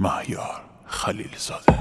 مهیار خلیلزاده.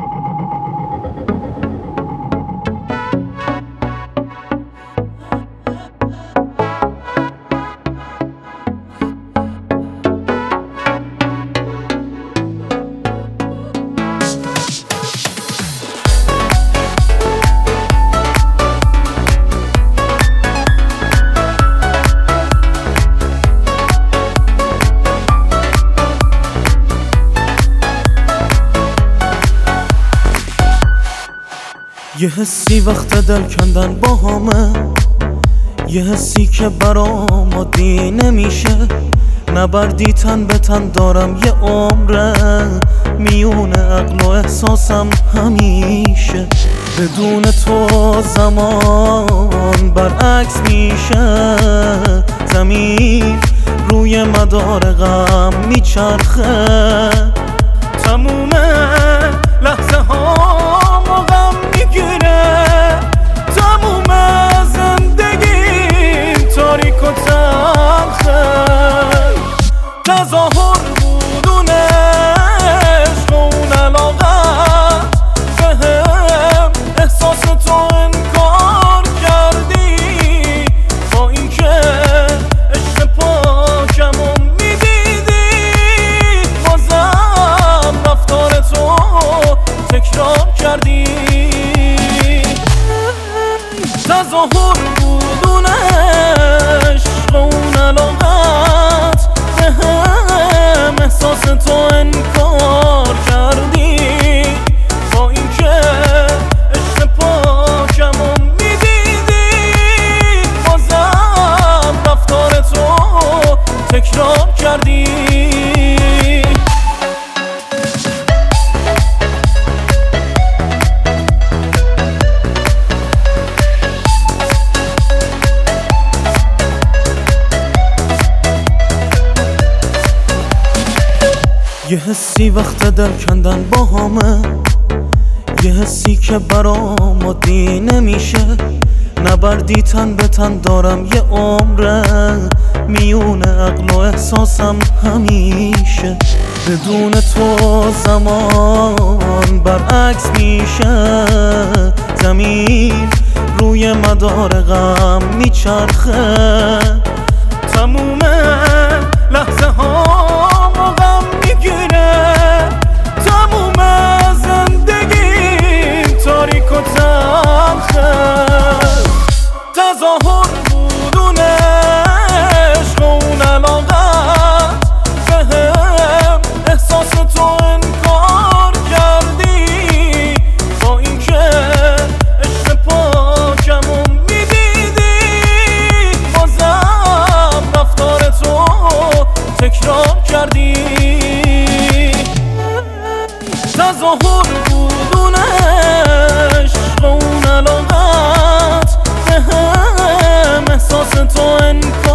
یه حسی وقت دل کندن با همه، یه حسی که برام عادی نمیشه. نبردی تن به تن دارم یه عمره، میون عقل و احساسم همیشه. بدون تو زمان برعکس میشه، زمین روی مدار غم میچرخه. تموم لحظه ها تموم زندگیم تاریک و تلخه. تظاهر بود اون عشق و اون علاقت بهم، احساس تو انکار کردی. با اینکه عشق پاکمو میدیدی، بازم رفتار تو تکرار کردی. تظاهر بود اون عشق و اون علاقت بهم، احساس تو انکار کردی. با اینکه عشق پاکمو میدیدی، بازم رفتار تو تکرار کردی. یه حسی وقت دل کندن با همه، یه حسی که برام عادی نمیشه. نبردی تن به تن دارم یه عمره، میون عقل و احساسم همیشه. بدون تو زمان برعکس میشه، زمین روی مدار غم میچرخه. تموم لحظه ها تموم زندگیم تاریک و تلخه. تظاهر بود اون عشق و اون علاقت بهم، احساس تو انکار کردی. با اینکه عشق پاکمو میدیدی، بازم رفتار تو تکرار کردی. تظاهر بود اون عشق و اون علاقت بهم، احساس تو انکار